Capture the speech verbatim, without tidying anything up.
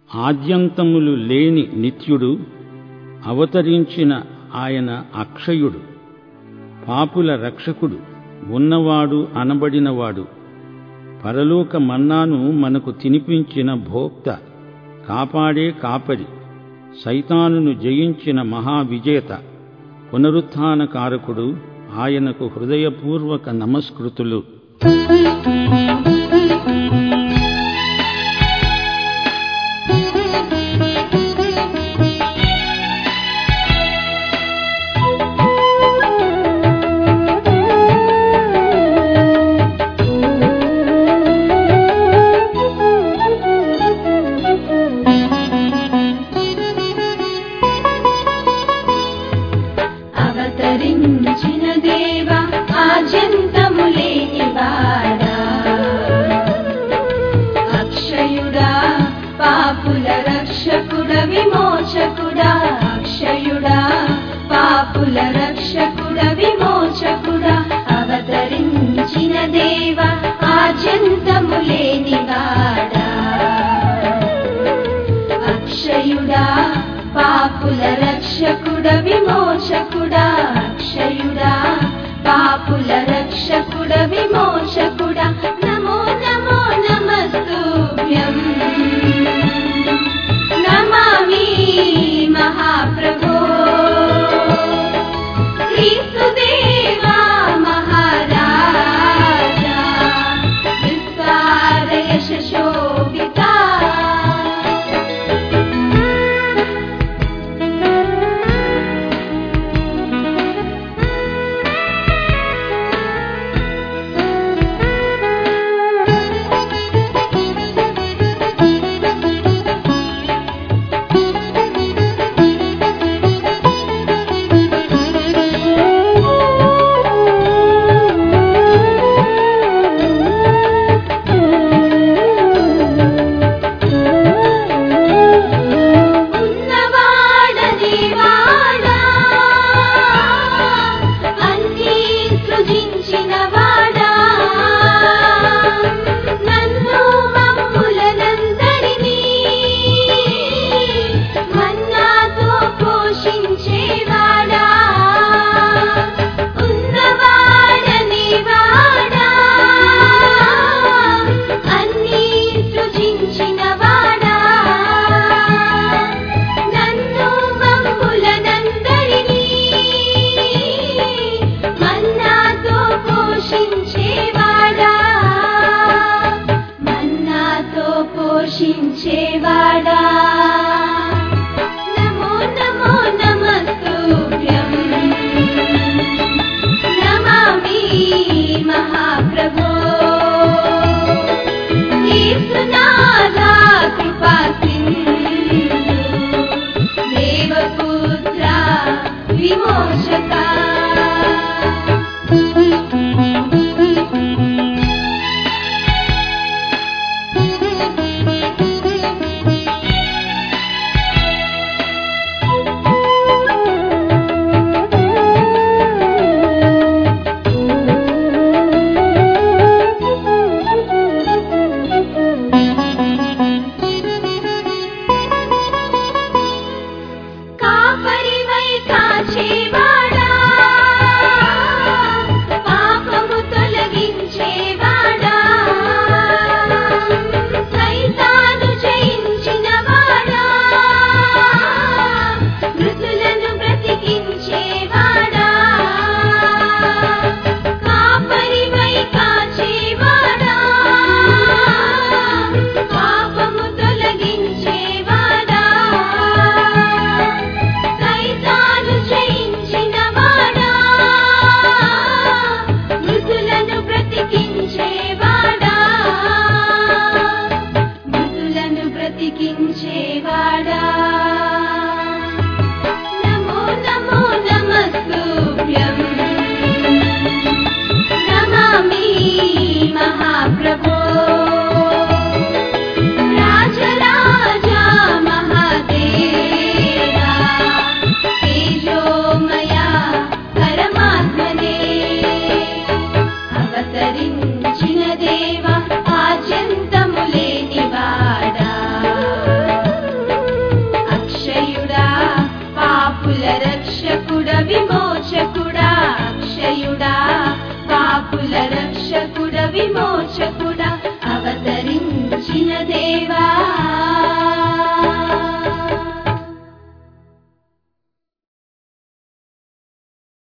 ఆద్యంతములు లేని నిత్యుడు, అవతరించిన ఆయన అక్షయుడు, పాపుల రక్షకుడు, ఉన్నవాడు అనబడినవాడు, పరలోక మన్నాను మనకు తినిపించిన భోక్త, కాపాడే కాపరి, సైతానును జయించిన మహావిజేత, పునరుత్థాన కారకుడు, ఆయనకు హృదయపూర్వక నమస్కృతులు. అవతరించిన దేవా, ఆద్యంతము లేనివాడా, అక్షయుడా, పాపుల రక్షకుడ, విమోచకుడా, అక్షయుడా, పాపుల రక్షకుడ, విమోచకుడా, అవతరించిన దేవా, ఆద్యంతము లేనివాడా, అక్షయుడా, పాపుల రక్షకుడ, విమోచకుడా, అక్షయుడా, పాపుల రక్షకుడ, విమోచకుడా, నమో నమో నమస్తుభ్యం, నమామి మహాప్రభో, క్రీస్తుదేవా మహారాజా, విస్తార యశ శోభితా. పోషించేవాడా, నమో నమో నమస్తుభ్యం, నమామి మహాప్రభో, యేసునాథా కృపా సింధు, దేవపుత్ర విమోచక. పాపుల రక్షకుడ విమోచకుడా అక్షయుడా పాపుల రక్షకుడ విమోచకుడా అవతరించిన దేవా